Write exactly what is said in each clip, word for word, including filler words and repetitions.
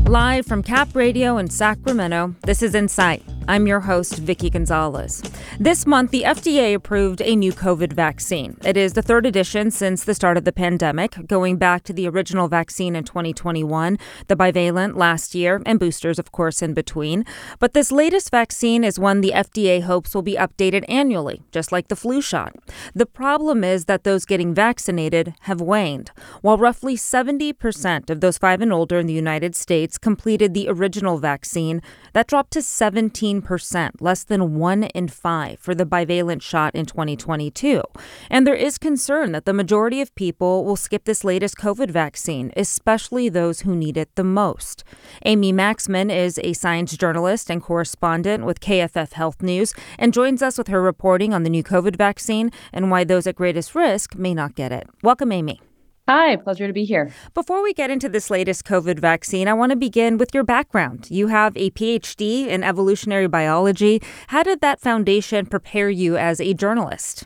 Live from Cap Radio in Sacramento, this is Insight. I'm your host, Vicky Gonzalez. This month, the F D A approved a new COVID vaccine. It is the third edition since the start of the pandemic, going back to the original vaccine in twenty twenty-one, the bivalent last year, and boosters, of course, in between. But this latest vaccine is one the F D A hopes will be updated annually, just like the flu shot. The problem is that those getting vaccinated have waned. While roughly seventy percent of those five and older in the United States completed the original vaccine, that dropped to seventeen percent, less than one in five for the bivalent shot in twenty twenty-two. And there is concern that the majority of people will skip this latest COVID vaccine, especially those who need it the most. Amy Maxman is a science journalist and correspondent with K F F Health News and joins us with her reporting on the new COVID vaccine and why those at greatest risk may not get it. Welcome, Amy. Hi, pleasure to be here. Before we get into this latest COVID vaccine, I want to begin with your background. You have a P H D in evolutionary biology. How did that foundation prepare you as a journalist?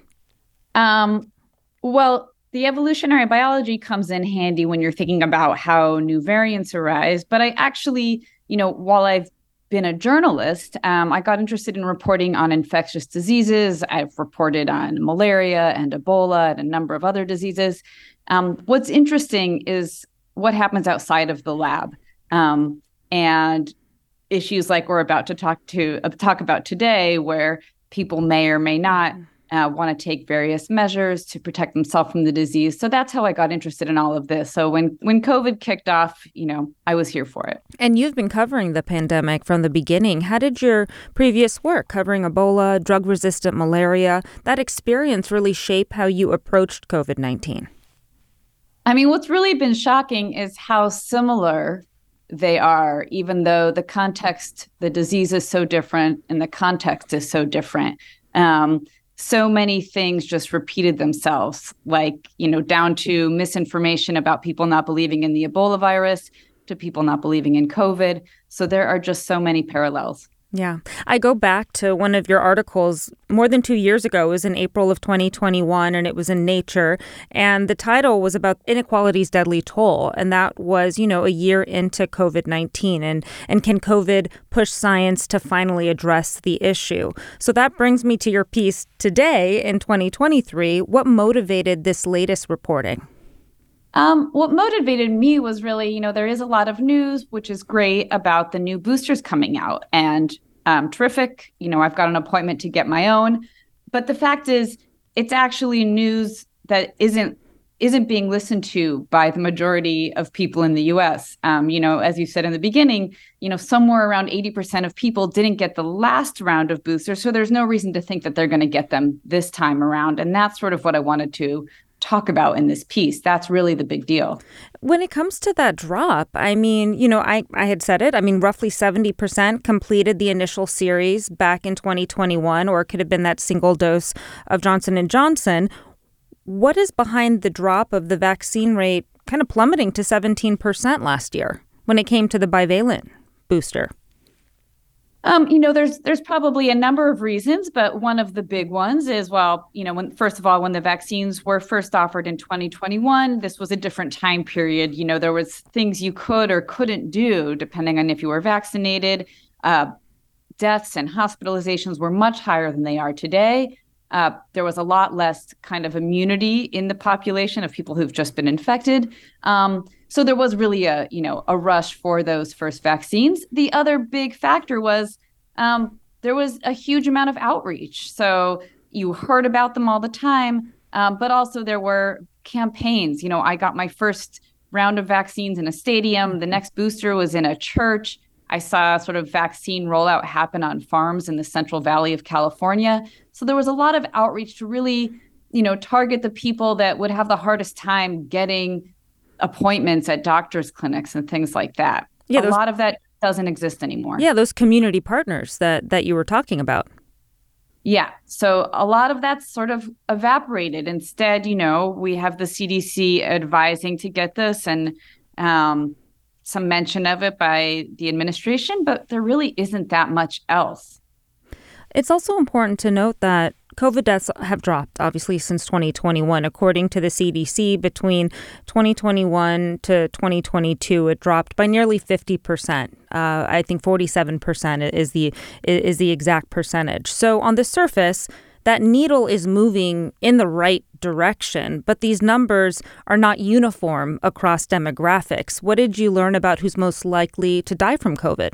Um, well, the evolutionary biology comes in handy when you're thinking about how new variants arise. But I actually, you know, while I've been a journalist, um, I got interested in reporting on infectious diseases. I've reported on malaria and Ebola and a number of other diseases. Um, what's interesting is what happens outside of the lab, um, and issues like we're about to talk to uh, talk about today, where people may or may not uh, want to take various measures to protect themselves from the disease. So that's how I got interested in all of this. So when when COVID kicked off, you know, I was here for it. And you've been covering the pandemic from the beginning. How did your previous work covering Ebola, drug-resistant malaria, that experience really shape how you approached COVID nineteen? I mean, what's really been shocking is how similar they are, even though the context, the disease is so different and the context is so different. Um, so many things just repeated themselves, like, you know, down to misinformation about people not believing in the Ebola virus to people not believing in COVID. So there are just so many parallels. Yeah. I go back to one of your articles more than two years ago. It was in April of twenty twenty-one, and it was in Nature. And the title was about inequality's deadly toll. And that was, you know, a year into COVID nineteen. And, and can COVID push science to finally address the issue? So that brings me to your piece today in twenty twenty-three. What motivated this latest reporting? Um, what motivated me was really, you know, there is a lot of news, which is great, about the new boosters coming out, and um, terrific. You know, I've got an appointment to get my own. But the fact is, it's actually news that isn't isn't being listened to by the majority of people in the U S. Um, you know, as you said in the beginning, you know, somewhere around eighty percent of people didn't get the last round of boosters. So there's no reason to think that they're going to get them this time around. And that's sort of what I wanted to talk about in this piece. That's really the big deal. When it comes to that drop, I mean, you know, I, I had said it. I mean, roughly seventy percent completed the initial series back in twenty twenty-one, or it could have been that single dose of Johnson and Johnson. What is behind the drop of the vaccine rate kind of plummeting to seventeen percent last year when it came to the bivalent booster? Um, you know, there's there's probably a number of reasons, but one of the big ones is, well, you know, when first of all, when the vaccines were first offered in twenty twenty-one, this was a different time period. You know, there was things you could or couldn't do depending on if you were vaccinated. Uh, deaths and hospitalizations were much higher than they are today. Uh, there was a lot less kind of immunity in the population of people who've just been infected. Um, so there was really a, you know, a rush for those first vaccines. The other big factor was um, there was a huge amount of outreach. So you heard about them all the time, um, but also there were campaigns. You know, I got my first round of vaccines in a stadium. The next booster was in a church. I saw sort of vaccine rollout happen on farms in the Central Valley of California. So there was a lot of outreach to really, you know, target the people that would have the hardest time getting appointments at doctors' clinics and things like that. Yeah, a those, lot of that doesn't exist anymore. Yeah, those community partners that, that you were talking about. Yeah, so a lot of that's sort of evaporated. Instead, you know, we have the C D C advising to get this, and um, some mention of it by the administration, but there really isn't that much else. It's also important to note that COVID deaths have dropped, obviously, since twenty twenty-one. According to the C D C, between twenty twenty-one to twenty twenty-two, it dropped by nearly fifty percent. Uh, I think forty-seven percent is the is the exact percentage. So on the surface, that needle is moving in the right direction, but these numbers are not uniform across demographics. What did you learn about who's most likely to die from COVID?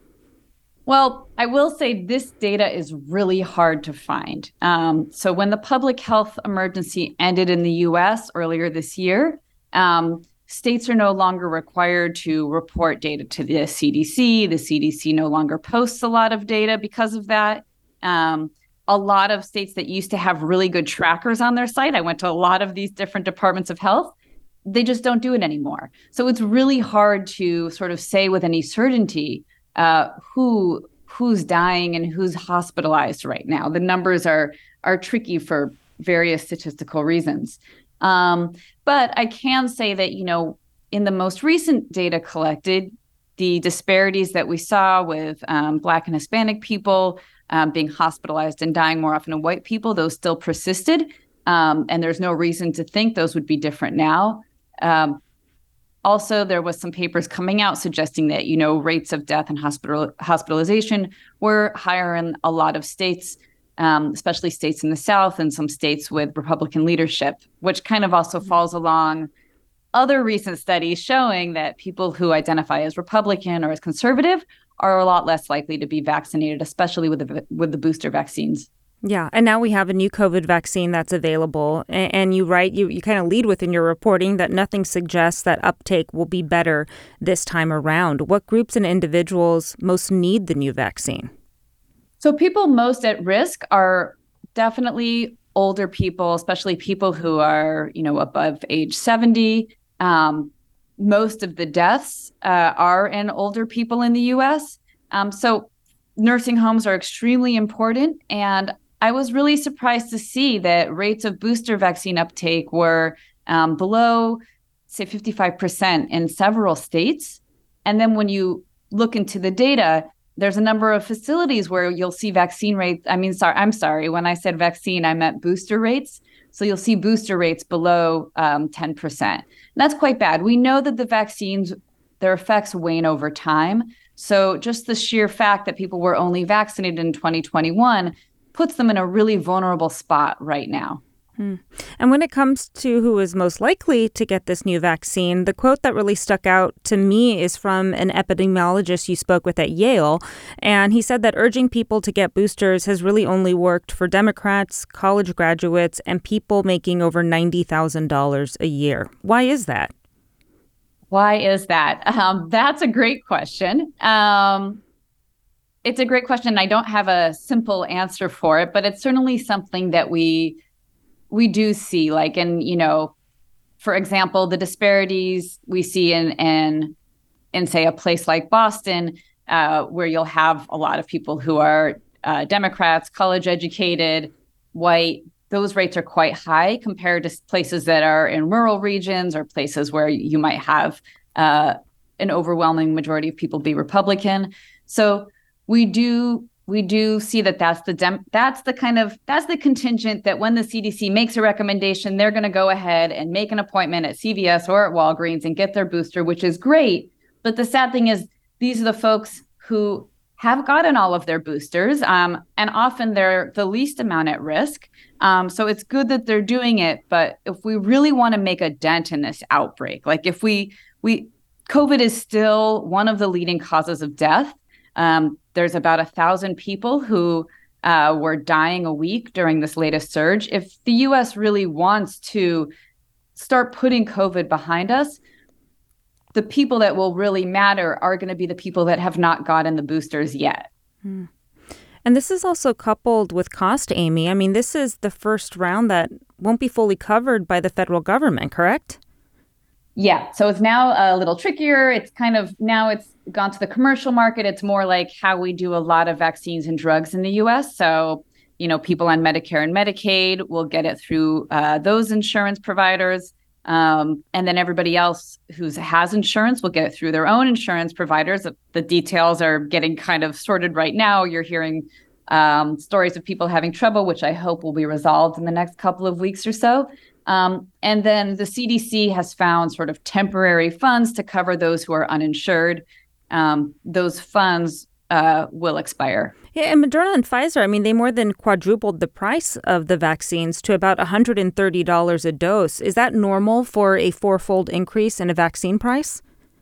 Well, I will say this data is really hard to find. Um, so when the public health emergency ended in the U S earlier this year, um, states are no longer required to report data to the C D C. The C D C no longer posts a lot of data because of that. Um, a lot of states that used to have really good trackers on their site, I went to a lot of these different departments of health, they just don't do it anymore. So it's really hard to sort of say with any certainty Uh, who who's dying and who's hospitalized right now. The numbers are are tricky for various statistical reasons. Um, but I can say that, you know, in the most recent data collected, the disparities that we saw with um, Black and Hispanic people um, being hospitalized and dying more often than white people, those still persisted. Um, and there's no reason to think those would be different now. Um, Also, there was some papers coming out suggesting that, you know, rates of death and hospital hospitalization were higher in a lot of states, um, especially states in the South and some states with Republican leadership, which kind of also falls along other recent studies showing that people who identify as Republican or as conservative are a lot less likely to be vaccinated, especially with the with the booster vaccines. Yeah. And now we have a new COVID vaccine that's available. And, and you write, you, you kind of lead with in your reporting that nothing suggests that uptake will be better this time around. What groups and individuals most need the new vaccine? So people most at risk are definitely older people, especially people who are, you know, above age seventy. Um, most of the deaths uh, are in older people in the U S. Um, so nursing homes are extremely important. And I was really surprised to see that rates of booster vaccine uptake were um, below, say, fifty-five percent in several states. And then when you look into the data, there's a number of facilities where you'll see vaccine rates. I mean, sorry, I'm sorry. When I said vaccine, I meant booster rates. So you'll see booster rates below um, ten percent. And that's quite bad. We know that the vaccines, their effects wane over time. So just the sheer fact that people were only vaccinated in twenty twenty-one puts them in a really vulnerable spot right now. Hmm. And when it comes to who is most likely to get this new vaccine, the quote that really stuck out to me is from an epidemiologist you spoke with at Yale. And he said that urging people to get boosters has really only worked for Democrats, college graduates, and people making over ninety thousand dollars a year. Why is that? Why is that? Um, that's a great question. Um, it's a great question. I don't have a simple answer for it, but it's certainly something that we we do see. Like, in, you know, for example, the disparities we see in in in say a place like Boston, uh, where you'll have a lot of people who are uh, Democrats, college educated, white. Those rates are quite high compared to places that are in rural regions or places where you might have uh, an overwhelming majority of people be Republican. So we do we do see that that's the dem- that's the kind of that's the contingent that when the C D C makes a recommendation, they're going to go ahead and make an appointment at C V S or at Walgreens and get their booster, which is great. But the sad thing is, these are the folks who have gotten all of their boosters, um, and often they're the least amount at risk. Um, so it's good that they're doing it. But if we really want to make a dent in this outbreak, like if we we COVID is still one of the leading causes of death. Um, there's about a thousand people who uh, were dying a week during this latest surge. If the U S really wants to start putting COVID behind us, the people that will really matter are going to be the people that have not gotten the boosters yet. Hmm. And this is also coupled with cost, Amy. I mean, this is the first round that won't be fully covered by the federal government, correct? Yeah. So it's now a little trickier. It's kind of now it's gone to the commercial market. It's more like how we do a lot of vaccines and drugs in the U S. So, you know, people on Medicare and Medicaid will get it through uh, those insurance providers. Um, and then everybody else who has insurance will get it through their own insurance providers. The details are getting kind of sorted right now. You're hearing um, stories of people having trouble, which I hope will be resolved in the next couple of weeks or so. Um, and then the C D C has found sort of temporary funds to cover those who are uninsured. Um, those funds uh, will expire. Yeah, and Moderna and Pfizer, I mean, they more than quadrupled the price of the vaccines to about one hundred thirty dollars a dose. Is that normal for a fourfold increase in a vaccine price?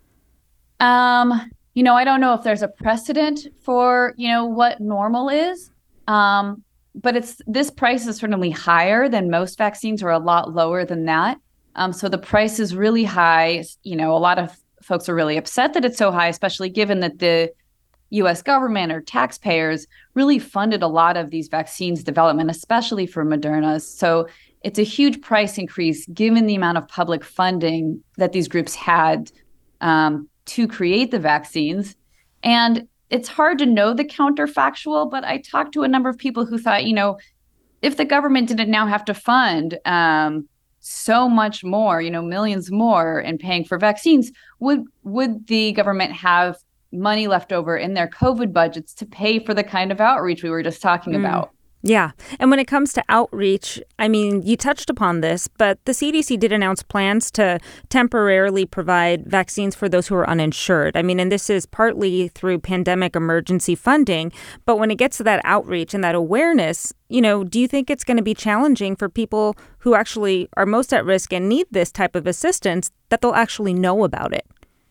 Um, you know, I don't know if there's a precedent for, you know, what normal is. Um, but it's this price is certainly higher than most vaccines, or a lot lower than that. Um, so the price is really high. You know, a lot of folks are really upset that it's so high, especially given that the U S government or taxpayers really funded a lot of these vaccines development, especially for Moderna's. So it's a huge price increase given the amount of public funding that these groups had um, to create the vaccines. And it's hard to know the counterfactual, but I talked to a number of people who thought, you know, if the government didn't now have to fund um, so much more, you know, millions more in paying for vaccines, would would the government have money left over in their COVID budgets to pay for the kind of outreach we were just talking mm. about? Yeah. And when it comes to outreach, I mean, you touched upon this, but the C D C did announce plans to temporarily provide vaccines for those who are uninsured. I mean, and this is partly through pandemic emergency funding. But when it gets to that outreach and that awareness, you know, do you think it's going to be challenging for people who actually are most at risk and need this type of assistance, that they'll actually know about it?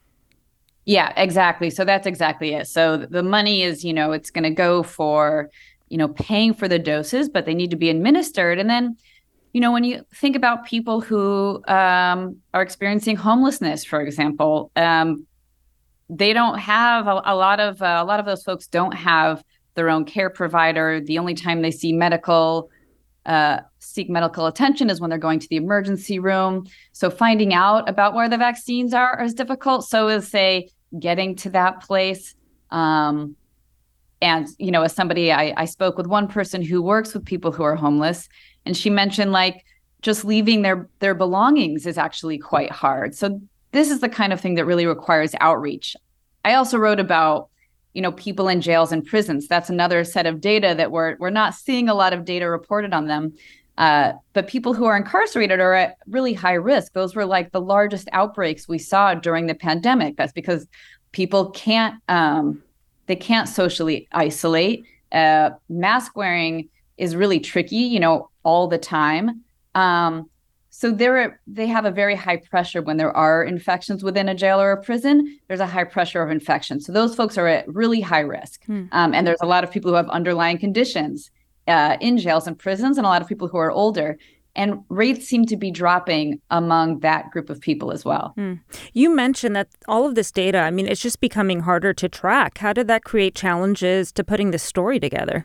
Yeah, exactly. So that's exactly it. So the money is, you know, it's going to go for, you know, paying for the doses, but they need to be administered. And then, you know, when you think about people who um, are experiencing homelessness, for example, um, they don't have a, a lot of uh, a lot of those folks don't have their own care provider. The only time they see medical uh, seek medical attention is when they're going to the emergency room. So finding out about where the vaccines are is difficult. So is, say, getting to that place. Um, And, you know, as somebody, I, I spoke with one person who works with people who are homeless, and she mentioned like just leaving their their belongings is actually quite hard. So this is the kind of thing that really requires outreach. I also wrote about, you know, people in jails and prisons. That's another set of data that we're we're not seeing a lot of data reported on them. Uh, but people who are incarcerated are at really high risk. Those were like the largest outbreaks we saw during the pandemic. That's because people can't um, They can't socially isolate. Uh, mask wearing is really tricky, you know, all the time. Um, so they're, they have a very high pressure when there are infections within a jail or a prison. There's a high pressure of infection. So those folks are at really high risk. Hmm. Um, and there's a lot of people who have underlying conditions uh, in jails and prisons, and a lot of people who are older. And rates seem to be dropping among that group of people as well. Mm. You mentioned that all of this data, I mean, it's just becoming harder to track. How did that create challenges to putting this story together?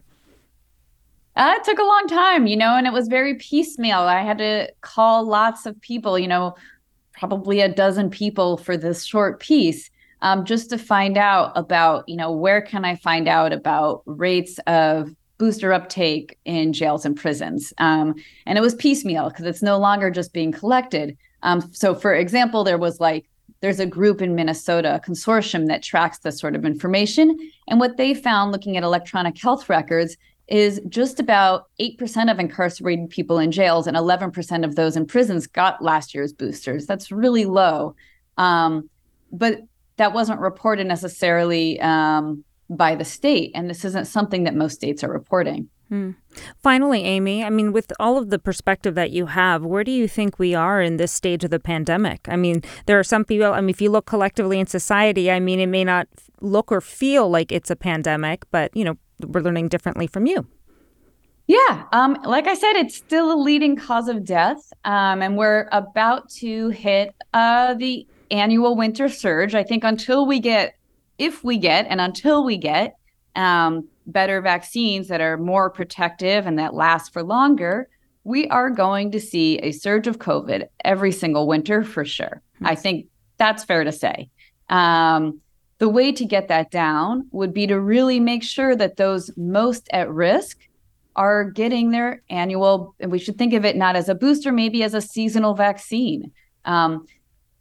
Uh, it took a long time, you know, and it was very piecemeal. I had to call lots of people, you know, probably a dozen people for this short piece, um, just to find out about, you know, where can I find out about rates of booster uptake in jails and prisons. Um, and it was piecemeal because it's no longer just being collected. Um, so, for example, there was like, there's a group in Minnesota, a consortium that tracks this sort of information. And what they found looking at electronic health records is just about eight percent of incarcerated people in jails and eleven percent of those in prisons got last year's boosters. That's really low. Um, but that wasn't reported necessarily um, by the state. And this isn't something that most states are reporting. Hmm. Finally, Amy, I mean, with all of the perspective that you have, where do you think we are in this stage of the pandemic? I mean, there are some people, I mean, if you look collectively in society, I mean, it may not look or feel like it's a pandemic, but, you know, we're learning differently from you. Yeah. Um, like I said, it's still a leading cause of death. Um, and we're about to hit uh, the annual winter surge. I think until we get If we get, and until we get um, better vaccines that are more protective and that last for longer, we are going to see a surge of COVID every single winter for sure. Mm-hmm. I think that's fair to say. Um, the way to get that down would be to really make sure that those most at risk are getting their annual, and we should think of it not as a booster, maybe as a seasonal vaccine. Um,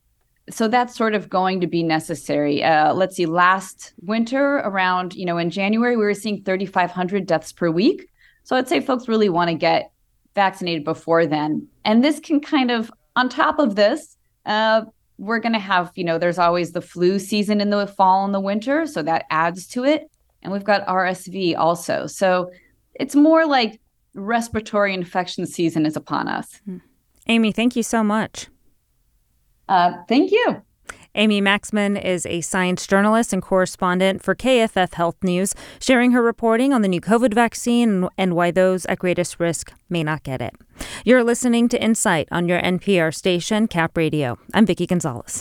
so that's sort of going to be necessary. Uh, let's see, last winter around, you know, in January, we were seeing thirty-five hundred deaths per week. So I'd say folks really want to get vaccinated before then. And this can kind of, on top of this, uh, we're going to have, you know, there's always the flu season in the fall and the winter. So that adds to it. And we've got R S V also. So it's more like respiratory infection season is upon us. Amy, thank you so much. Uh, thank you. Amy Maxman is a science journalist and correspondent for K F F Health News, sharing her reporting on the new COVID vaccine and why those at greatest risk may not get it. You're listening to Insight on your N P R station, Cap Radio. I'm Vicki Gonzalez.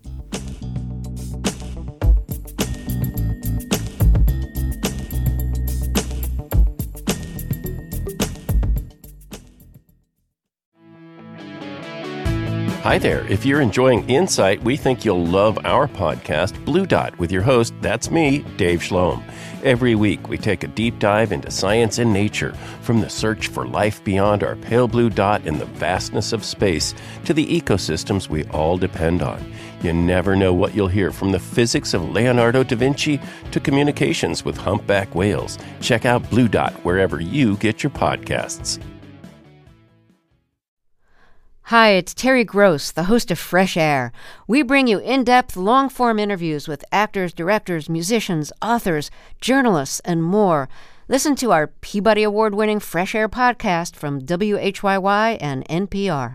Hi there. If you're enjoying Insight, we think you'll love our podcast, Blue Dot, with your host, that's me, Dave Schloem. Every week, we take a deep dive into science and nature, from the search for life beyond our pale blue dot in the vastness of space to the ecosystems we all depend on. You never know what you'll hear, from the physics of Leonardo da Vinci to communications with humpback whales. Check out Blue Dot wherever you get your podcasts. Hi, it's Terry Gross, the host of Fresh Air. We bring you in-depth, long-form interviews with actors, directors, musicians, authors, journalists, and more. Listen to our Peabody Award-winning Fresh Air podcast from W H Y Y and N P R.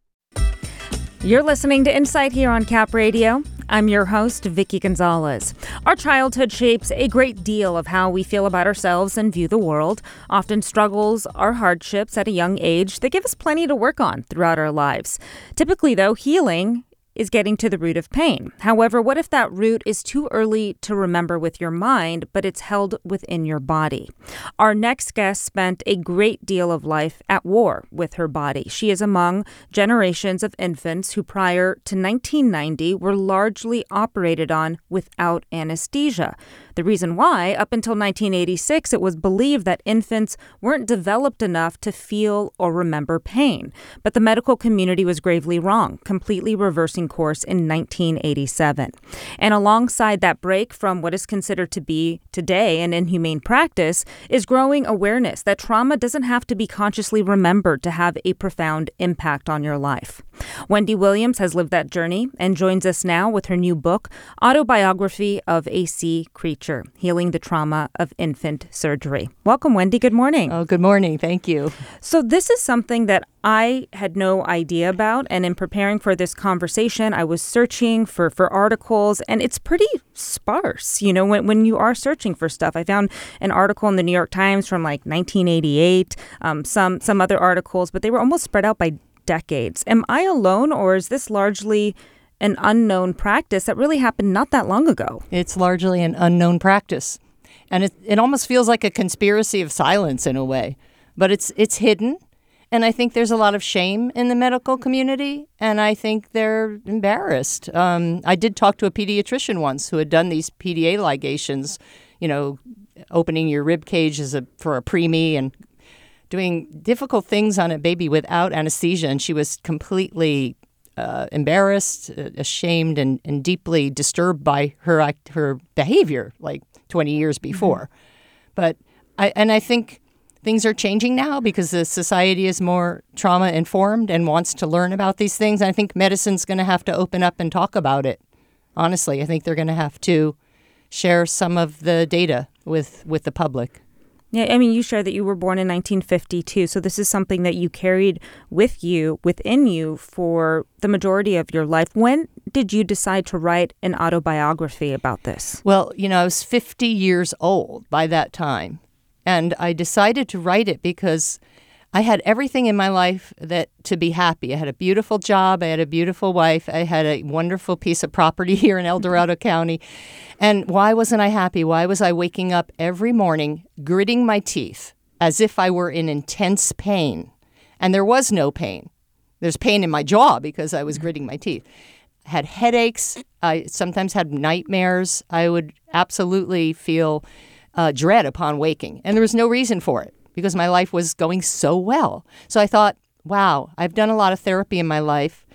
You're listening to Insight here on Cap Radio. I'm your host, Vicki Gonzalez. Our childhood shapes a great deal of how we feel about ourselves and view the world. Often struggles are hardships at a young age that give us plenty to work on throughout our lives. Typically, though, healing is getting to the root of pain. However, what if that root is too early to remember with your mind, but it's held within your body? Our next guest spent a great deal of life at war with her body. She is among generations of infants who prior to nineteen ninety were largely operated on without anesthesia. The reason why, up until nineteen eighty-six, it was believed that infants weren't developed enough to feel or remember pain. But the medical community was gravely wrong, completely reversing course in nineteen eighty-seven. And alongside that break from what is considered to be today an inhumane practice is growing awareness that trauma doesn't have to be consciously remembered to have a profound impact on your life. Wendy Williams has lived that journey and joins us now with her new book, Autobiography of a Sea Creature, Healing the Trauma of Infant Surgery. Welcome, Wendy. Good morning. Oh, good morning. Thank you. So this is something that I had no idea about, and in preparing for this conversation, I was searching for, for articles, and it's pretty sparse. You know, when, when you are searching for stuff, I found an article in the New York Times from like nineteen eighty-eight, um, some some other articles, but they were almost spread out by decades. Am I alone, or is this largely an unknown practice that really happened not that long ago? It's largely an unknown practice, and it it almost feels like a conspiracy of silence in a way, but it's it's hidden. And I think there's a lot of shame in the medical community, and I think they're embarrassed. Um, I did talk to a pediatrician once who had done these P D A ligations, you know, opening your rib cage as a for a preemie and doing difficult things on a baby without anesthesia, and she was completely uh, embarrassed, uh, ashamed, and, and deeply disturbed by her act, her behavior, like twenty years before. Mm-hmm. But I and I think things are changing now because the society is more trauma informed and wants to learn about these things. And I think medicine's going to have to open up and talk about it. Honestly, I think they're going to have to share some of the data with with the public. Yeah, I mean, you shared that you were born in nineteen fifty-two, so this is something that you carried with you, within you, for the majority of your life. When did you decide to write an autobiography about this? Well, you know, I was fifty years old by that time, and I decided to write it because I had everything in my life that to be happy. I had a beautiful job. I had a beautiful wife. I had a wonderful piece of property here in El Dorado County. And why wasn't I happy? Why was I waking up every morning, gritting my teeth as if I were in intense pain? And there was no pain. There's pain in my jaw because I was gritting my teeth. I had headaches. I sometimes had nightmares. I would absolutely feel uh, dread upon waking. And there was no reason for it, because my life was going so well. So I thought, wow, I've done a lot of therapy in my life.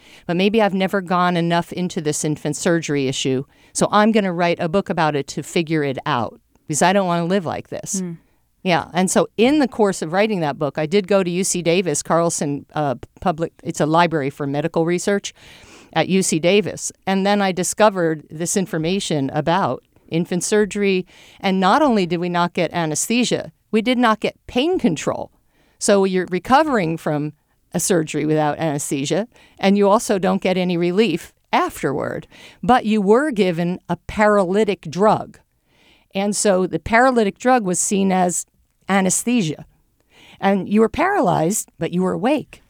but maybe I've never gone enough into this infant surgery issue. So I'm going to write a book about it to figure it out because I don't want to live like this. Mm. Yeah. And so in the course of writing that book, I did go to U C Davis, Carlson uh, Public. It's a library for medical research at U C Davis. And then I discovered this information about infant surgery. And not only did we not get anesthesia, we did not get pain control. So you're recovering from a surgery without anesthesia, and you also don't get any relief afterward. But you were given a paralytic drug. And so the paralytic drug was seen as anesthesia. And you were paralyzed, but you were awake.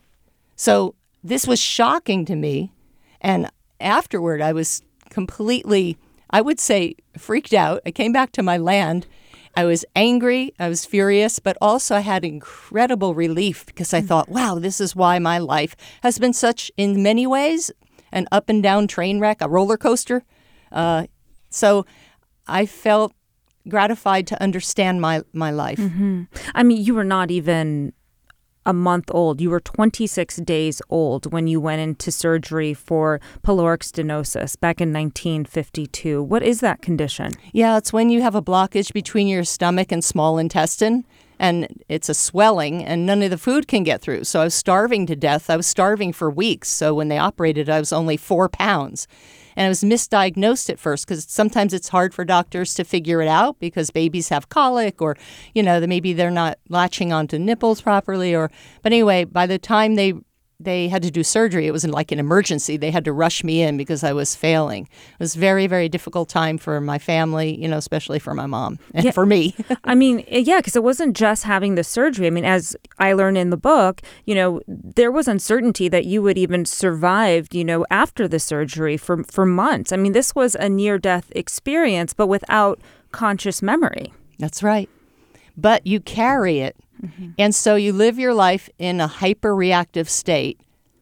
So this was shocking to me. And afterward, I was completely, I would say, freaked out. I came back to my land. I was angry. I was furious, but also I had incredible relief because I thought, wow, this is why my life has been such, in many ways, an up and down train wreck, a roller coaster. Uh, so I felt gratified to understand my, my life. Mm-hmm. I mean, you were not even a month old. You were twenty-six days old when you went into surgery for pyloric stenosis back in nineteen fifty-two. What is that condition? Yeah, it's when you have a blockage between your stomach and small intestine, and it's a swelling, and none of the food can get through. So I was starving to death. I was starving for weeks. So when they operated, I was only four pounds. And I was misdiagnosed at first because sometimes it's hard for doctors to figure it out because babies have colic or, you know, maybe they're not latching onto nipples properly. Or, but anyway, by the time they they had to do surgery, it was like an emergency. They had to rush me in because I was failing. It was a very, very difficult time for my family, you know, especially for my mom and yeah. for me. I mean, yeah, because it wasn't just having the surgery. I mean, as I learned in the book, you know, there was uncertainty that you would even survive, you know, after the surgery for, for months. I mean, this was a near-death experience, but without conscious memory. That's right. But you carry it. Mm-hmm. And so you live your life in a hyper-reactive state,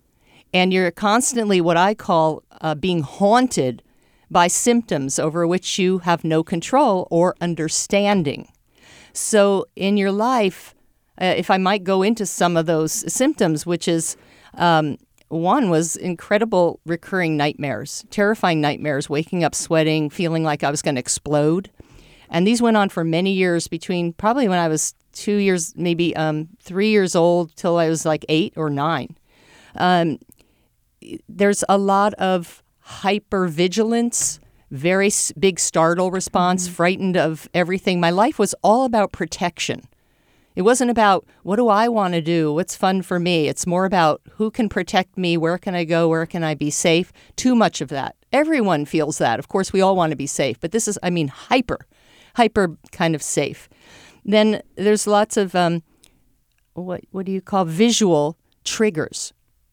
and you're constantly what I call uh, being haunted by symptoms over which you have no control or understanding. So in your life, uh, if I might go into some of those symptoms, which is um, one was incredible recurring nightmares, terrifying nightmares, waking up sweating, feeling like I was going to explode. And these went on for many years between probably when I was two years, maybe um, three years old till I was like eight or nine. Um, there's a lot of hypervigilance, very big startle response, mm-hmm. frightened of everything. My life was all about protection. It wasn't about what do I want to do, what's fun for me. It's more about who can protect me, where can I go, where can I be safe. Too much of that. Everyone feels that. Of course, we all want to be safe, but this is, I mean, hyper, hyper kind of safe. Then there's lots of, um, what what do you call, visual triggers.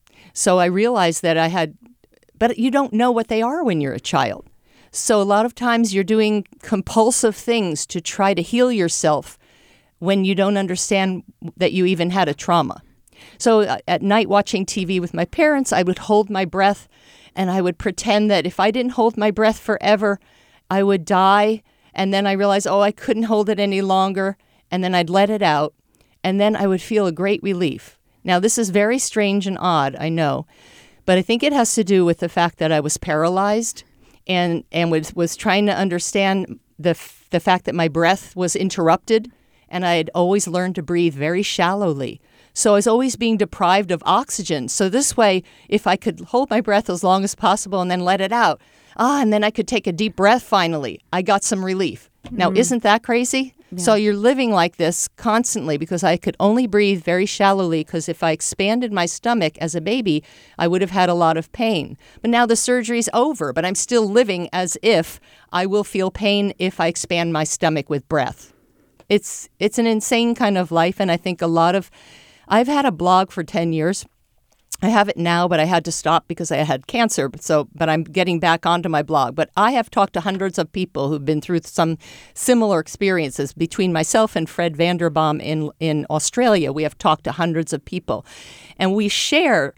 So I realized that I had, but you don't know what they are when you're a child. So a lot of times you're doing compulsive things to try to heal yourself when you don't understand that you even had a trauma. So uh, at night watching T V with my parents, I would hold my breath and I would pretend that if I didn't hold my breath forever, I would die. And then I realized, oh, I couldn't hold it any longer. And then I'd let it out. And then I would feel a great relief. Now, this is very strange and odd, I know. But I think it has to do with the fact that I was paralyzed and, and was, was trying to understand the, f- the fact that my breath was interrupted. And I had always learned to breathe very shallowly. So I was always being deprived of oxygen. So this way, if I could hold my breath as long as possible and then let it out, ah, and then I could take a deep breath finally, I got some relief. Mm-hmm. Now, isn't that crazy? Yeah. So you're living like this constantly because I could only breathe very shallowly because if I expanded my stomach as a baby, I would have had a lot of pain. But now the surgery's over, but I'm still living as if I will feel pain if I expand my stomach with breath. It's it's an insane kind of life, and I think a lot of... I've had a blog for ten years. I have it now, but I had to stop because I had cancer. So, but I'm getting back onto my blog. But I have talked to hundreds of people who've been through some similar experiences. Between myself and Fred Vanderbaum in, in Australia, we have talked to hundreds of people. And we share,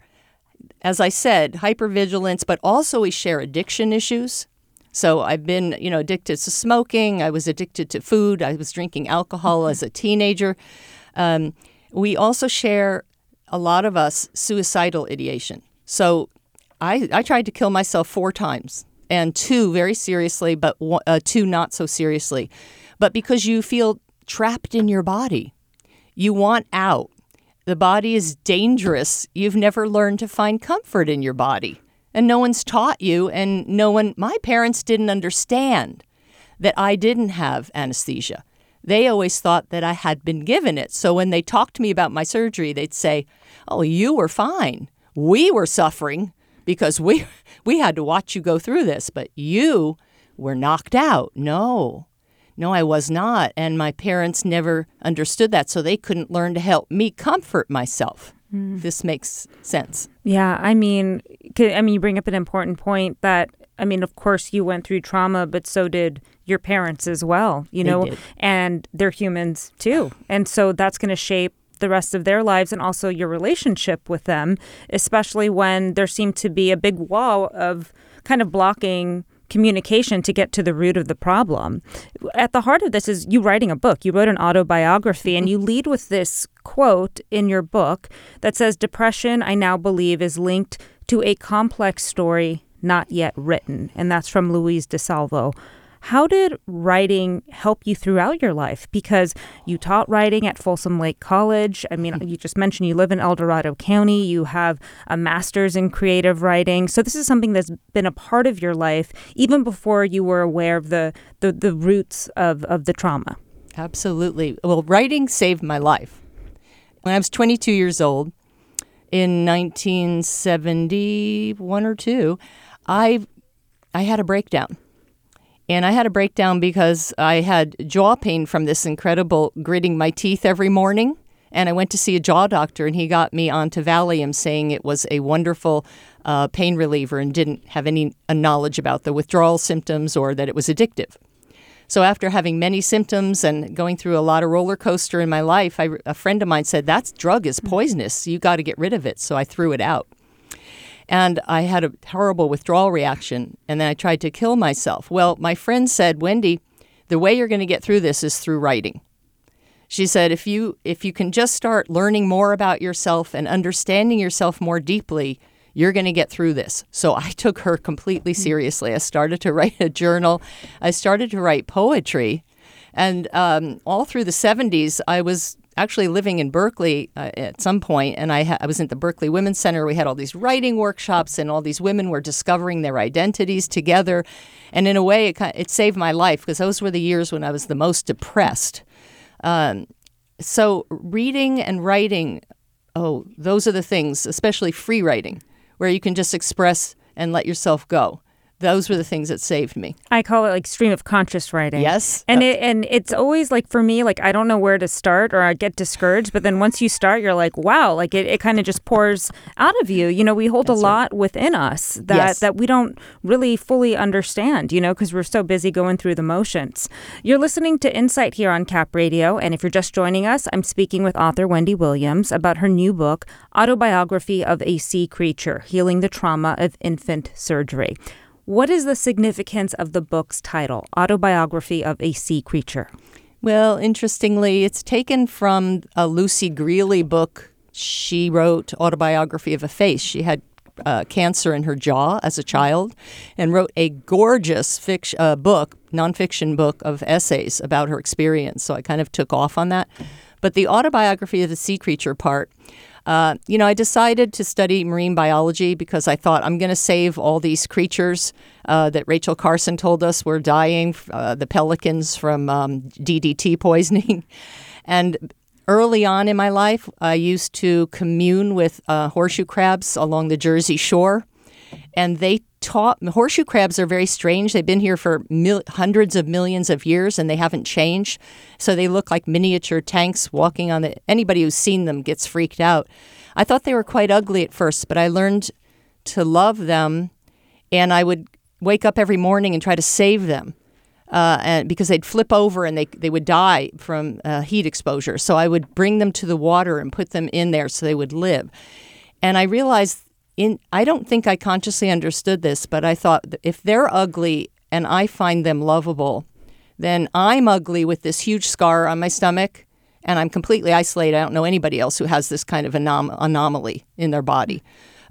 as I said, hypervigilance, but also we share addiction issues. So I've been, you know, addicted to smoking. I was addicted to food. I was drinking alcohol as a teenager. Um, we also share, a lot of us, suicidal ideation. So I, I tried to kill myself four times, and two very seriously, but one, uh, two not so seriously. But because you feel trapped in your body, you want out. The body is dangerous. You've never learned to find comfort in your body. And no one's taught you, and no one, my parents didn't understand that I didn't have anesthesia. They always thought that I had been given it. So when they talked to me about my surgery, they'd say, oh, you were fine. We were suffering because we we had to watch you go through this, but you were knocked out. No, no, I was not. And my parents never understood that, so they couldn't learn to help me comfort myself. Mm. This makes sense. Yeah, I mean, I mean, you bring up an important point that, I mean, of course, you went through trauma, but so did your parents as well, you know, and they're humans too. And so that's going to shape the rest of their lives and also your relationship with them, especially when there seemed to be a big wall of kind of blocking communication to get to the root of the problem. At the heart of this is you writing a book. You wrote an autobiography, and you lead with this quote in your book that says, depression, I now believe, is linked to a complex story not yet written. And that's from Louise DeSalvo. How did writing help you throughout your life? Because you taught writing at Folsom Lake College. I mean, you just mentioned you live in El Dorado County. You have a master's in creative writing. So this is something that's been a part of your life even before you were aware of the, the, the roots of, of the trauma. Absolutely. Well, writing saved my life. When I was twenty-two years old, in nineteen seventy-one or two, I I had a breakdown. And I had a breakdown because I had jaw pain from this incredible gritting my teeth every morning. And I went to see a jaw doctor, and he got me onto Valium, saying it was a wonderful uh, pain reliever and didn't have any uh, knowledge about the withdrawal symptoms or that it was addictive. So after having many symptoms and going through a lot of roller coaster in my life, I, a friend of mine said, that drug is poisonous. You got to get rid of it. So I threw it out. And I had a horrible withdrawal reaction, and then I tried to kill myself. Well, my friend said, Wendy, the way you're going to get through this is through writing. She said, if you if you can just start learning more about yourself and understanding yourself more deeply, you're going to get through this. So I took her completely seriously. I started to write a journal. I started to write poetry. And um, all through the seventies, I was actually living in Berkeley uh, at some point, and I, ha- I was at the Berkeley Women's Center. We had all these writing workshops, and all these women were discovering their identities together. And in a way, it, kind of, it saved my life, because those were the years when I was the most depressed. Um, so reading and writing, oh, those are the things, especially free writing, where you can just express and let yourself go. Those were the things that saved me. I call it like stream of conscious writing. Yes. And it, and it's always like, for me, like I don't know where to start, or I get discouraged. But then once you start, you're like, wow, like it, it kind of just pours out of you. You know, we hold That's a lot right. within us that, yes. that we don't really fully understand, you know, because we're so busy going through the motions. You're listening to Insight here on Cap Radio. And if you're just joining us, I'm speaking with author Wendy Williams about her new book, Autobiography of a Sea Creature, Healing the Trauma of Infant Surgery. What is the significance of the book's title, Autobiography of a Sea Creature? Well, interestingly, it's taken from a Lucy Greeley book she wrote, Autobiography of a Face. She had uh, cancer in her jaw as a child and wrote a gorgeous fiction, uh, book, nonfiction book of essays about her experience. So I kind of took off on that. But the Autobiography of the Sea Creature part, Uh, you know, I decided to study marine biology because I thought I'm going to save all these creatures uh, that Rachel Carson told us were dying, uh, the pelicans from um, D D T poisoning. And early on in my life, I used to commune with uh, horseshoe crabs along the Jersey Shore. And they taught, horseshoe crabs are very strange. They've been here for mil- hundreds of millions of years, and they haven't changed. So they look like miniature tanks walking on the, anybody who's seen them gets freaked out. I thought they were quite ugly at first, but I learned to love them, and I would wake up every morning and try to save them. Uh, and because they'd flip over and they they would die from uh, heat exposure. So I would bring them to the water and put them in there so they would live. And I realized, in I don't think I consciously understood this, but I thought that if they're ugly and I find them lovable, then I'm ugly with this huge scar on my stomach, and I'm completely isolated. I don't know anybody else who has this kind of anom- anomaly in their body.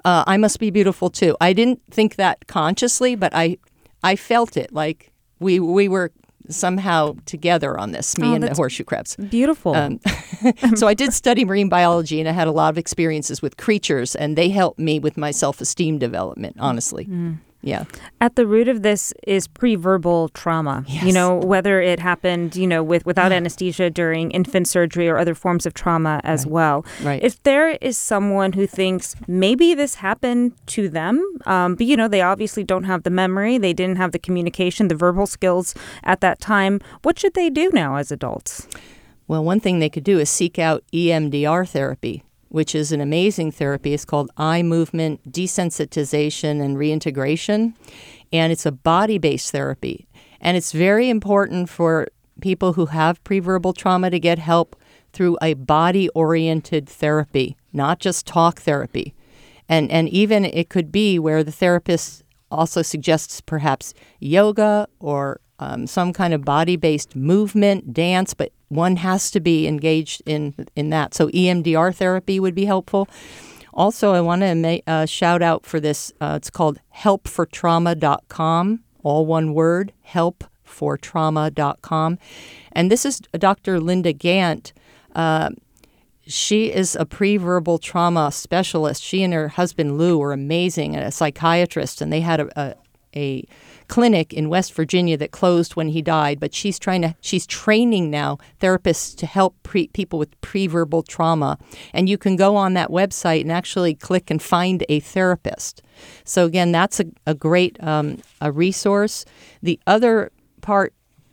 uh, I must be beautiful too. I didn't think that consciously, but I I felt it like we we were somehow together on this, me Oh, and the that's horseshoe crabs. Beautiful. Um, so I did study marine biology, and I had a lot of experiences with creatures, and they helped me with my self-esteem development, honestly. Mm. Yeah. At the root of this is pre-verbal trauma. Yes. You know, whether it happened, you know, with without anesthesia during infant surgery or other forms of trauma as Right. well. Right. If there is someone who thinks maybe this happened to them, um, but, you know, they obviously don't have the memory, they didn't have the communication, the verbal skills at that time, what should they do now as adults? Well, one thing they could do is seek out E M D R therapy, which is an amazing therapy. It's called eye movement desensitization and reintegration, and it's a body-based therapy. And it's very important for people who have preverbal trauma to get help through a body-oriented therapy, not just talk therapy. And and even it could be where the therapist also suggests perhaps yoga or um, some kind of body-based movement, dance, but one has to be engaged in in that. So E M D R therapy would be helpful. Also, I want to ma- uh, shout out for this. Uh, it's called help for trauma dot com, all one word, help for trauma dot com. And this is Doctor Linda Gant. Uh, she is a pre-verbal trauma specialist. She and her husband, Lou, were amazing, and a psychiatrist, and they had a, a, a clinic in West Virginia that closed when he died, but she's trying to she's training now therapists to help pre, people with pre-verbal trauma. And you can go on that website and actually click and find a therapist. So again, that's a, a great um, a resource. The other part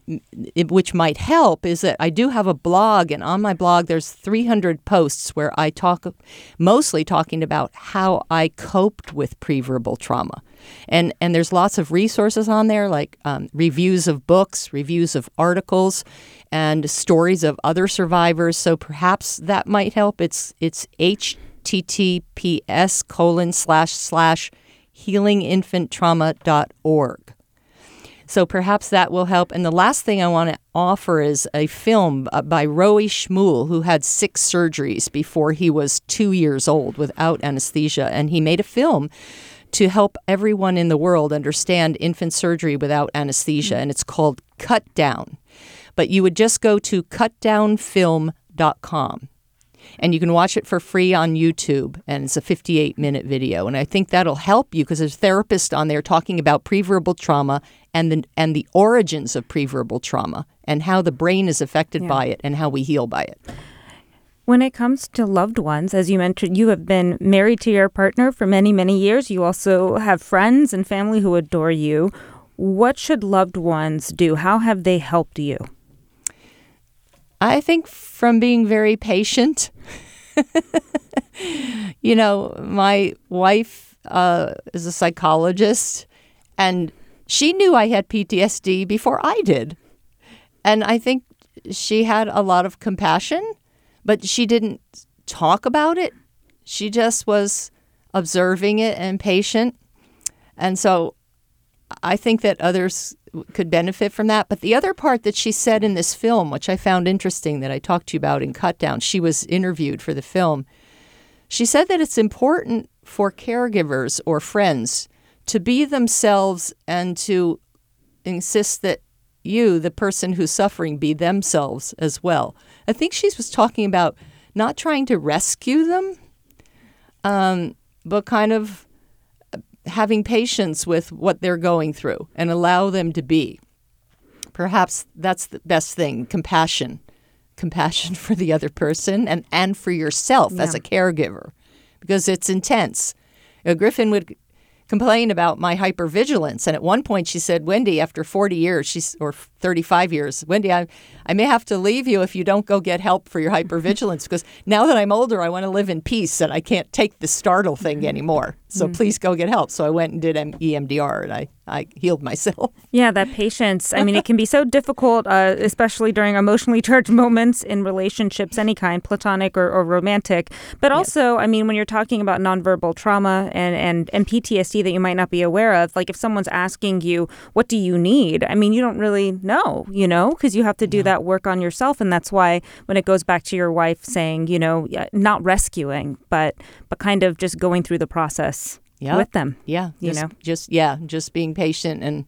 which might help is that I do have a blog, and on my blog there's three hundred posts where I talk, mostly talking about how I coped with pre-verbal trauma. And and there's lots of resources on there, like um, reviews of books, reviews of articles, and stories of other survivors. So perhaps that might help. It's it's H T T P S colon slash slash healing infant trauma dot org. So perhaps that will help. And the last thing I want to offer is a film by Roy Shmuel, who had six surgeries before he was two years old without anesthesia. And he made a film to help everyone in the world understand infant surgery without anesthesia. And it's called Cut Down. But you would just go to cut down film dot com. And you can watch it for free on YouTube, and it's a fifty-eight minute video. And I think that'll help you because there's therapists on there talking about preverbal trauma and the, and the origins of preverbal trauma and how the brain is affected Yeah. by it and how we heal by it. When it comes to loved ones, as you mentioned, you have been married to your partner for many, many years. You also have friends and family who adore you. What should loved ones do? How have they helped you? I think from being very patient. You know, my wife uh, is a psychologist, and she knew I had P T S D before I did. And I think she had a lot of compassion, but she didn't talk about it. She just was observing it and patient. And so I think that others could benefit from that. But the other part that she said in this film, which I found interesting that I talked to you about in Cut Down, she was interviewed for the film. She said that it's important for caregivers or friends to be themselves and to insist that you, the person who's suffering, be themselves as well. I think she was talking about not trying to rescue them, um, but kind of having patience with what they're going through and allow them to be. Perhaps that's the best thing, compassion. Compassion for the other person and, and for yourself Yeah. as a caregiver, because it's intense. You know, Griffin would complain about my hypervigilance, and at one point she said, Wendy, after forty years, she's or thirty-five years, Wendy, I, I may have to leave you if you don't go get help for your hypervigilance, because now that I'm older, I want to live in peace, and I can't take the startle thing anymore. So mm-hmm. please go get help. So I went and did E M D R, and I I healed myself. Yeah, that patience. I mean, it can be so difficult, uh, especially during emotionally charged moments in relationships, any kind, platonic or, or romantic. But also, yes. I mean, when you're talking about nonverbal trauma and, and, and P T S D that you might not be aware of, like if someone's asking you, what do you need? I mean, you don't really know, you know, because you have to do no. that work on yourself. And that's why when it goes back to your wife saying, you know, not rescuing, but but kind of just going through the process. Yep. With them. Yeah. You just, know, just, yeah, just being patient and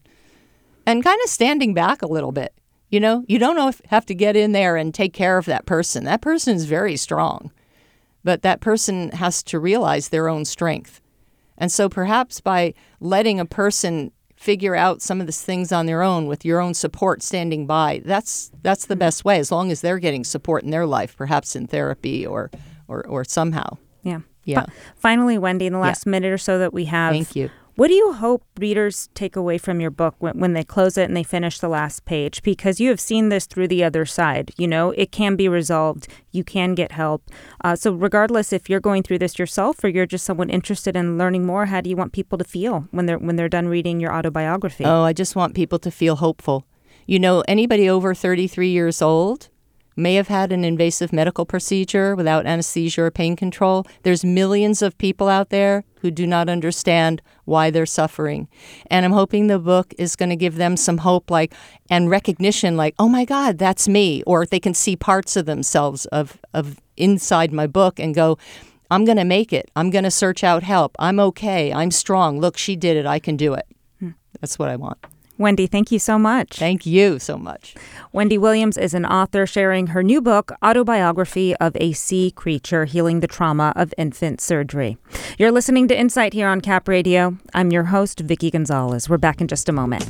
and kind of standing back a little bit. You know, you don't know if, have to get in there and take care of that person. That person is very strong, but that person has to realize their own strength. And so perhaps by letting a person figure out some of these things on their own with your own support standing by, that's that's the best way, as long as they're getting support in their life, perhaps in therapy or or, or somehow. Yeah. Yeah. Finally, Wendy, in the last yeah. minute or so that we have, thank you. What do you hope readers take away from your book when, when they close it and they finish the last page? Because you have seen this through the other side. You know, it can be resolved. You can get help. Uh, so regardless if you're going through this yourself or you're just someone interested in learning more, how do you want people to feel when they're when they're done reading your autobiography? Oh, I just want people to feel hopeful. You know, anybody over thirty-three years old may have had an invasive medical procedure without anesthesia or pain control. There's millions of people out there who do not understand why they're suffering. And I'm hoping the book is going to give them some hope like and recognition like, oh my God, that's me. Or they can see parts of themselves of, of inside my book and go, I'm going to make it. I'm going to search out help. I'm okay. I'm strong. Look, she did it. I can do it. Hmm. That's what I want. Wendy, thank you so much. Thank you so much. Wendy Williams is an author sharing her new book, Autobiography of a Sea Creature, Healing the Trauma of Infant Surgery. You're listening to Insight here on Cap Radio. I'm your host, Vicki Gonzalez. We're back in just a moment.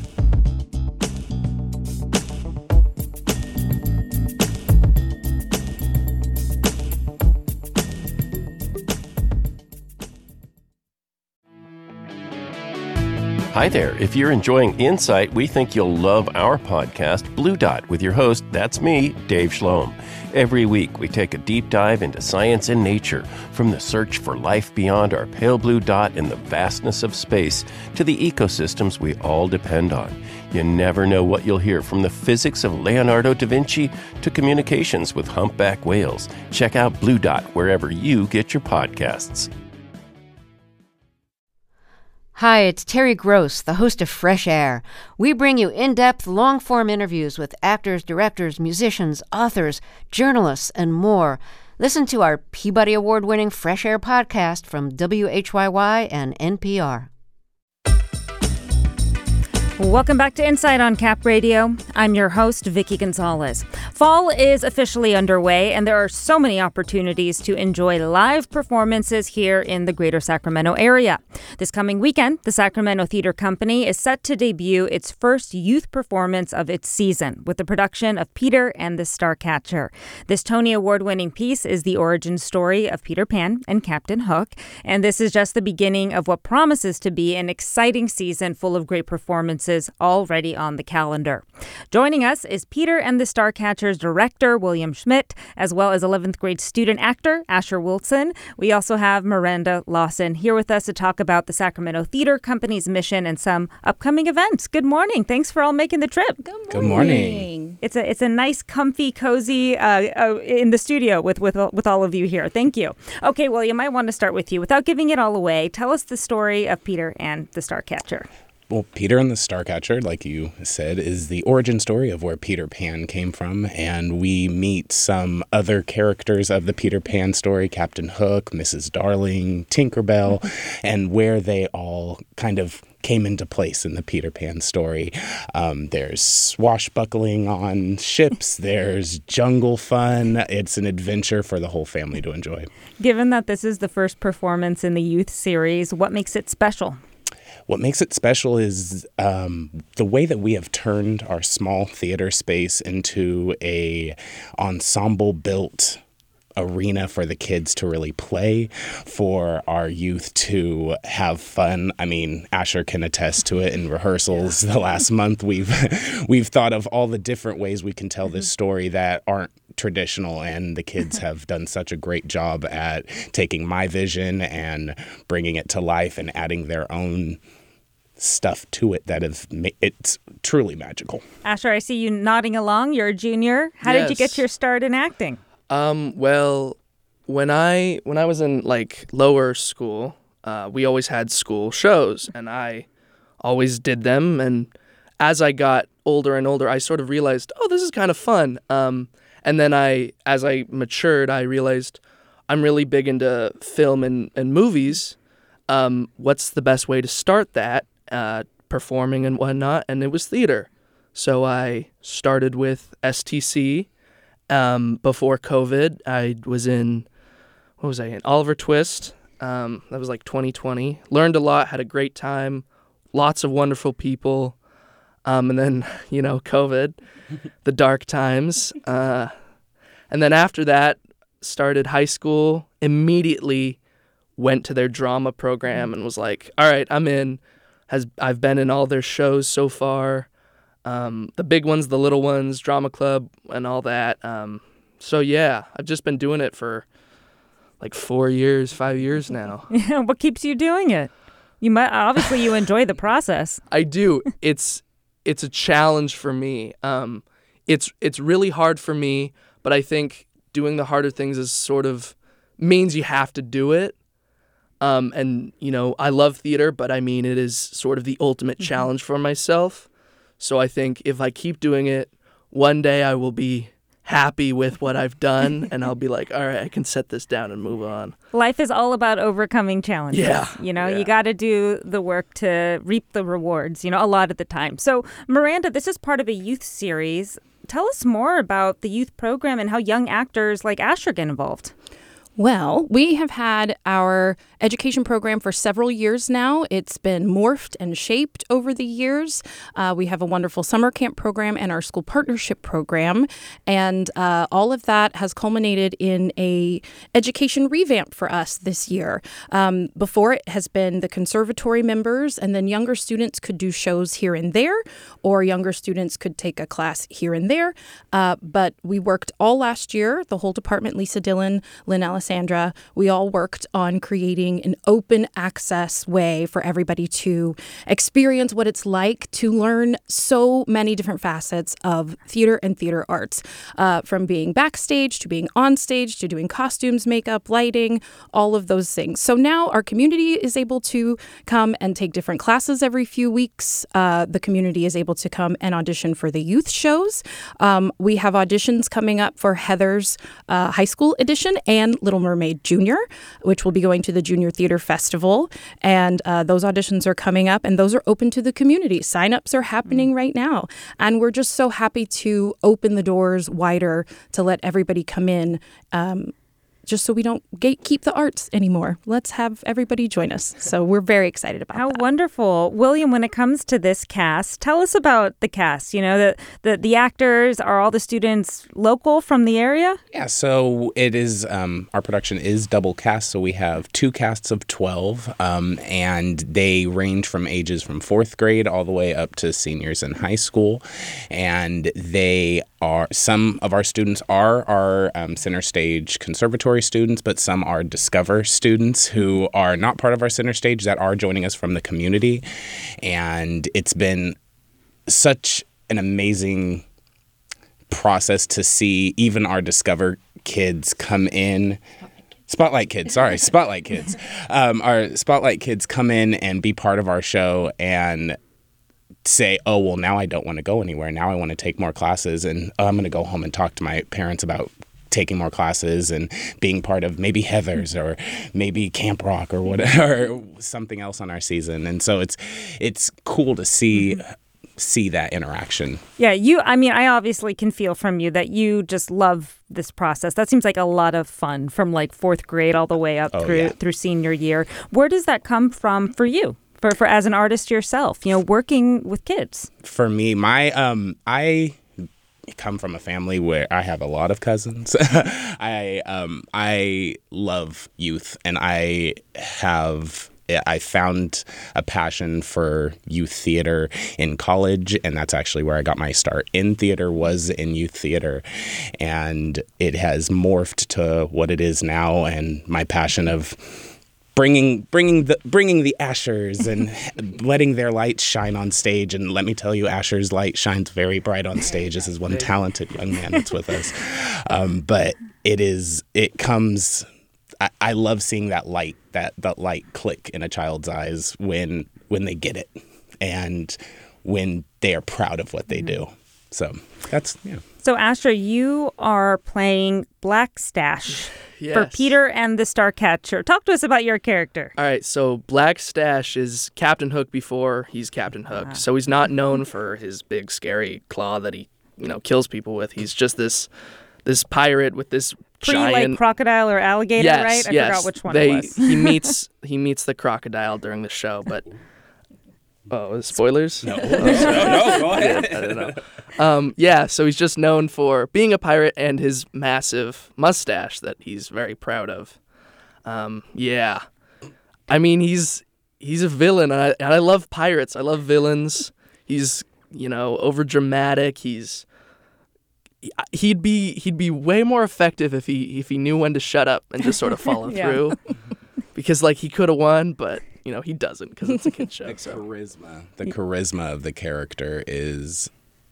Hi there. If you're enjoying Insight, we think you'll love our podcast, Blue Dot, with your host, that's me, Dave Shlom. Every week, we take a deep dive into science and nature, from the search for life beyond our pale blue dot in the vastness of space to the ecosystems we all depend on. You never know what you'll hear, from the physics of Leonardo da Vinci to communications with humpback whales. Check out Blue Dot wherever you get your podcasts. Hi, it's Terry Gross, the host of Fresh Air. We bring you in-depth, long-form interviews with actors, directors, musicians, authors, journalists, and more. Listen to our Peabody Award-winning Fresh Air podcast from W H Y Y and N P R. Welcome back to Insight on Cap Radio. I'm your host, Vicki Gonzalez. Fall is officially underway, and there are so many opportunities to enjoy live performances here in the greater Sacramento area. This coming weekend, the Sacramento Theater Company is set to debut its first youth performance of its season with the production of Peter and the Starcatcher. This Tony Award-winning piece is the origin story of Peter Pan and Captain Hook, and this is just the beginning of what promises to be an exciting season full of great performances already on the calendar. Joining us is Peter and the Starcatcher's director, William Schmidt, as well as eleventh grade student actor, Asher Wilson. We also have Miranda Lawson here with us to talk about the Sacramento Theater Company's mission and some upcoming events. Good morning. Thanks for all making the trip. Good morning. Good morning. It's a it's a nice, comfy, cozy uh, uh, in the studio with, with, with all of you here. Thank you. Okay, William, I want to start with you. Without giving it all away, tell us the story of Peter and the Starcatcher. Well, Peter and the Starcatcher, like you said, is the origin story of where Peter Pan came from, and we meet some other characters of the Peter Pan story, Captain Hook, Missus Darling, Tinkerbell, and where they all kind of came into place in the Peter Pan story. Um, there's swashbuckling on ships, there's jungle fun. It's an adventure for the whole family to enjoy. Given that this is the first performance in the youth series, what makes it special? What makes it special is um, the way that we have turned our small theater space into a ensemble-built arena for the kids to really play, for our youth to have fun. I mean, Asher can attest to it in rehearsals. The last month, we've we've thought of all the different ways we can tell this story that aren't traditional, and the kids have done such a great job at taking my vision and bringing it to life and adding their own stuff to it that have ma- it's truly magical. Asher, I see you nodding along. You're a junior. How did you Yes. get your start in acting? Um, well, when I when I was in like lower school, uh, we always had school shows, and I always did them. And as I got older and older, I sort of realized, oh, this is kind of fun. Um, and then I, as I matured, I realized I'm really big into film and, and movies. Um, what's the best way to start that, uh, performing and whatnot? And it was theater. So I started with S T C. Um, before COVID, I was in, what was I in? Oliver Twist. Um, that was like twenty twenty. Learned a lot, had a great time, lots of wonderful people. Um, and then, you know, COVID, the dark times. Uh, and then after that, started high school, immediately went to their drama program and was like, all right, I'm in. Has I've been in all their shows so far. Um, the big ones, the little ones, drama club, and all that. Um, so yeah, I've just been doing it for like four years, five years now. Yeah, what keeps you doing it? You might obviously you enjoy the process. I do. It's it's a challenge for me. Um, it's it's really hard for me, but I think doing the harder things is sort of means you have to do it. Um, and you know, I love theater, but I mean, it is sort of the ultimate Mm-hmm. challenge for myself. So I think if I keep doing it, one day I will be happy with what I've done, and I'll be like, all right, I can set this down and move on. Life is all about overcoming challenges. Yeah, You know, yeah. you got to do the work to reap the rewards, you know, a lot of the time. So, Miranda, this is part of a youth series. Tell us more about the youth program and how young actors like Asher get involved. Well, we have had our education program for several years now. It's been morphed and shaped over the years. Uh, we have a wonderful summer camp program and our school partnership program. And uh, all of that has culminated in a education revamp for us this year. Um, before, it has been the conservatory members, and then younger students could do shows here and there, or younger students could take a class here and there. Uh, but we worked all last year, the whole department, Lisa Dillon, Lynn Ellis, Sandra, we all worked on creating an open access way for everybody to experience what it's like to learn so many different facets of theater and theater arts, uh, from being backstage to being on stage to doing costumes, makeup, lighting, all of those things. So now our community is able to come and take different classes every few weeks. Uh, the community is able to come and audition for the youth shows. Um, we have auditions coming up for Heather's uh, high school edition and Little Mermaid Junior, which will be going to the Junior Theater Festival. And uh, those auditions are coming up, and those are open to the community. Sign-ups are happening mm. right now. And we're just so happy to open the doors wider to let everybody come in, um, just so we don't gatekeep the arts anymore. Let's have everybody join us. So we're very excited about How that. wonderful. William, when it comes to this cast, tell us about the cast. You know, the, the, the actors, are all the students local from the area? Yeah, so it is, um, our production is double cast, so we have two casts of twelve, um, and they range from ages from fourth grade all the way up to seniors in high school, and they are, some of our students are our um, Center Stage Conservatory students, but some are Discover students who are not part of our Center Stage that are joining us from the community, and it's been such an amazing process to see even our Discover kids come in. Spotlight kids, sorry, Spotlight kids. Um, our Spotlight kids come in and be part of our show and say, oh, well, now I don't want to go anywhere. Now I want to take more classes, and oh, I'm going to go home and talk to my parents about taking more classes and being part of maybe Heather's or maybe Camp Rock or whatever, or something else on our season. And so it's it's cool to see mm-hmm. see that interaction. Yeah, you, I mean, I obviously can feel from you that you just love this process. That seems like a lot of fun from like fourth grade all the way up oh, through yeah. through senior year. Where does that come from for you? For, for as an artist yourself, you know, working with kids? For me, my um, I come from a family where I have a lot of cousins. I um, I love youth, and I have I found a passion for youth theater in college, and that's actually where I got my start in theater, was in youth theater, and it has morphed to what it is now, and my passion of bringing bringing the bringing the Ashers and letting their light shine on stage. And let me tell you, Asher's light shines very bright on stage. This is one talented young man that's with us. Um, but it is it comes. I, I love seeing that light that that light click in a child's eyes when when they get it and when they are proud of what they do. So that's yeah. So Asher, you are playing Blackstash. Yes. For Peter and the Starcatcher. Talk to us about your character. All right, so Blackstash is Captain Hook before he's Captain Hook. Wow. So he's not known for his big scary claw that he, you know, kills people with. He's just this this pirate with this Pretty giant like crocodile or alligator, yes, right? I yes. forgot which one they, it was. he meets he meets the crocodile during the show, but oh, spoilers? No, no, no, go ahead. I don't know. Um, yeah, so he's just known for being a pirate and his massive mustache that he's very proud of. Um, yeah, I mean he's he's a villain, and I, and I love pirates. I love villains. He's you know over dramatic. He's he'd be he'd be way more effective if he if he knew when to shut up and just sort of follow Yeah. through, because like he could have won, but. You know, he doesn't because it's a kid show. The so. charisma. The charisma of the character is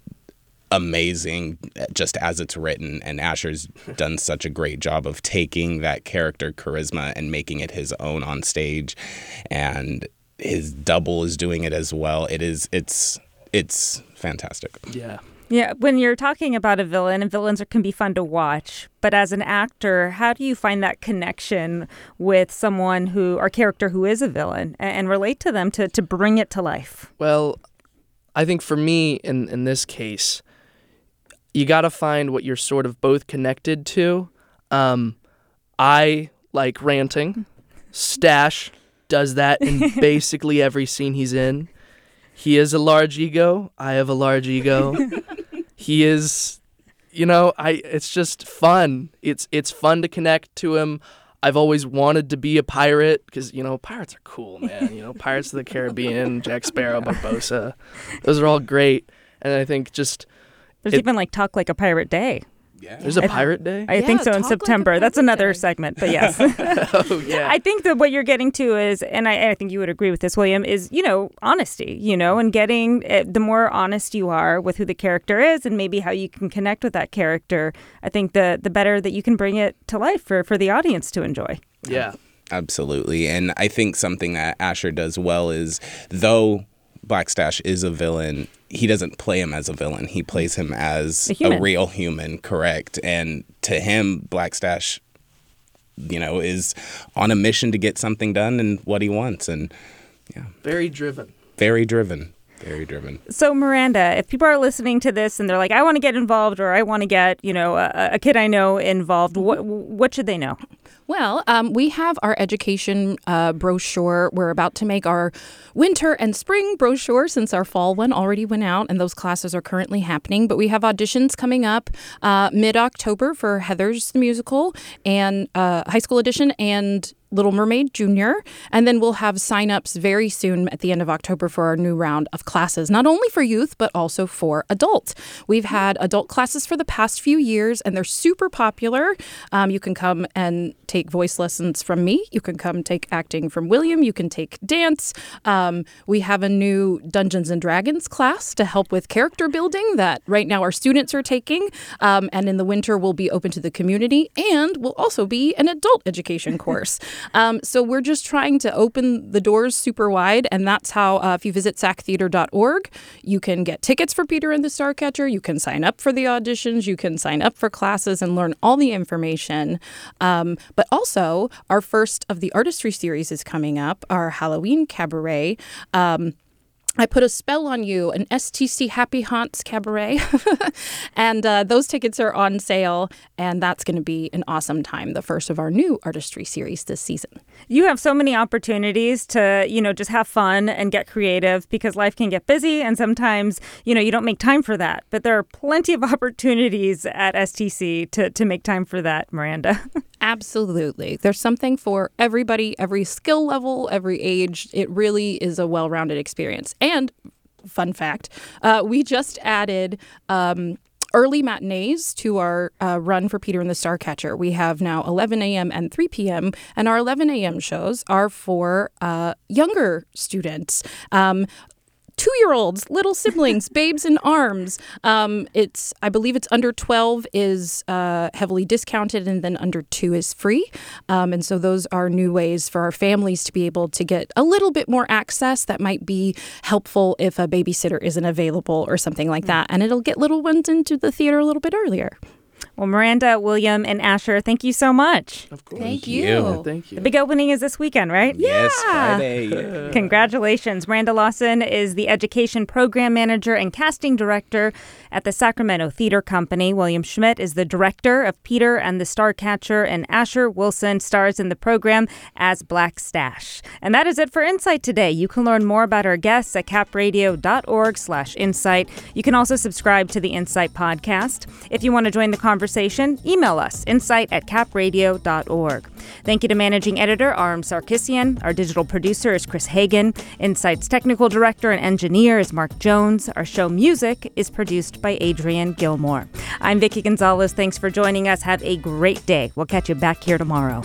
amazing just as it's written, and Asher's done such a great job of taking that character charisma and making it his own on stage, and his double is doing it as well. It is it's it's fantastic. Yeah. Yeah, when you're talking about a villain, and villains are, can be fun to watch, but as an actor, how do you find that connection with someone who, or character who is a villain, and, and relate to them to, to bring it to life? Well, I think for me, in, in this case, you got to find what you're sort of both connected to. Um, I like ranting. Stash does that in basically every scene he's in. He has a large ego. I have a large ego. He is, you know, I. It's just fun. It's it's fun to connect to him. I've always wanted to be a pirate because, you know, pirates are cool, man. You know, Pirates of the Caribbean, Jack Sparrow, Barbossa. Those are all great. And I think just... There's it, even like Talk Like a Pirate Day. Yeah. There's a Pirate Day? I Yeah, think so in Talk Like a September. That's Pirate another Day. segment, but yes. Oh, yeah. I think that what you're getting to is, and I, I think you would agree with this, William, is, you know, honesty, you know, and getting, uh, the more honest you are with who the character is and maybe how you can connect with that character, I think the the better that you can bring it to life for, for the audience to enjoy. Yeah. Absolutely. And I think something that Asher does well is, though Blackstash is a villain, he doesn't play him as a villain. He plays him as A a, human. real human, correct? And to him, Blackstash, you know, is on a mission to get something done and what he wants. And yeah, Very driven. very driven. Very driven. So, Miranda, if people are listening to this and they're like, I want to get involved, or I want to get, you know, a, a kid I know involved, what what should they know? Well, um, we have our education uh, brochure. We're about to make our winter and spring brochure since our fall one already went out, and those classes are currently happening. But we have auditions coming up uh, mid-October for Heathers the Musical and uh, High School Edition and Little Mermaid Junior. And then we'll have signups very soon at the end of October for our new round of classes, not only for youth, but also for adults. We've had adult classes for the past few years, and they're super popular. Um, you can come and take voice lessons from me. You can come take acting from William. You can take dance. Um, we have a new Dungeons and Dragons class to help with character building that right now our students are taking. Um, and in the winter, will be open to the community, and will also be an adult education course. Um, so we're just trying to open the doors super wide, and that's how, uh, if you visit sac theater dot org, you can get tickets for Peter and the Starcatcher, you can sign up for the auditions, you can sign up for classes and learn all the information. Um, but also, our first of the artistry series is coming up, our Halloween cabaret. Um, I Put a Spell on You, an S T C Happy Haunts cabaret. And uh, those tickets are on sale, and that's going to be an awesome time, the first of our new artistry series this season. You have so many opportunities to, you know, just have fun and get creative because life can get busy and sometimes, you know, you don't make time for that. But there are plenty of opportunities at S T C to, to make time for that, Miranda. Absolutely. There's something for everybody, every skill level, every age. It really is a well-rounded experience. And fun fact, uh, we just added um, early matinees to our uh, Run for Peter and the Starcatcher. We have now eleven a.m. and three p.m., and our eleven a.m. shows are for uh, younger students. Um, Two-year-olds, little siblings, babes in arms. Um, it's, I believe it's under twelve is uh, heavily discounted, and then under two is free. Um, and so those are new ways for our families to be able to get a little bit more access that might be helpful if a babysitter isn't available or something like that. And it'll get little ones into the theater a little bit earlier. Well, Miranda, William, and Asher, thank you so much. Of course. Thank you. you. Thank you. The big opening is this weekend, right? Yes, Yeah. Friday. Congratulations. Miranda Lawson is the Education Program Manager and Casting Director at the Sacramento Theater Company. William Schmidt is the Director of Peter and the Starcatcher, and Asher Wilson stars in the program as Black Stash. And that is it for Insight today. You can learn more about our guests at capradio.org slash insight. You can also subscribe to the Insight podcast. If you want to join the conversation, email us, insight at capradio dot org. Thank you to Managing Editor Aram Sarkisian. Our digital producer is Chris Hagan. Insight's technical director and engineer is Mark Jones. Our show music is produced by Adrian Gilmore. I'm Vicki Gonzalez. Thanks for joining us. Have a great day. We'll catch you back here tomorrow.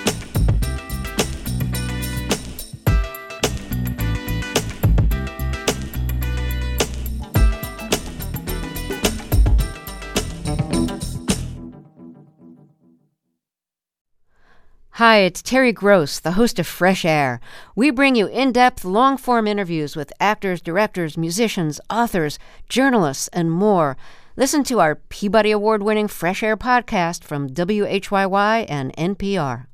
Hi, it's Terry Gross, the host of Fresh Air. We bring you in-depth, long-form interviews with actors, directors, musicians, authors, journalists, and more. Listen to our Peabody Award-winning Fresh Air podcast from W H Y Y and N P R.